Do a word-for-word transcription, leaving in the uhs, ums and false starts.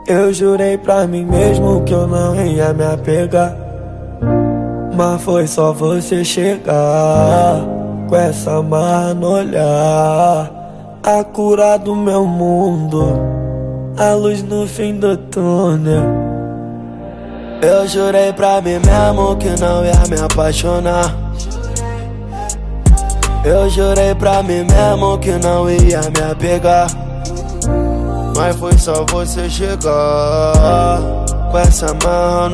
Eu jurei pra mim mesmo que eu não ia me apegar, mas foi só você chegar com essa marra no olhar, a cura do meu mundo, a luz no fim do túnel. Eu jurei pra mim mesmo que não ia me apaixonar. Eu jurei pra mim mesmo que não ia me apegar, mas foi só você chegar com essa mão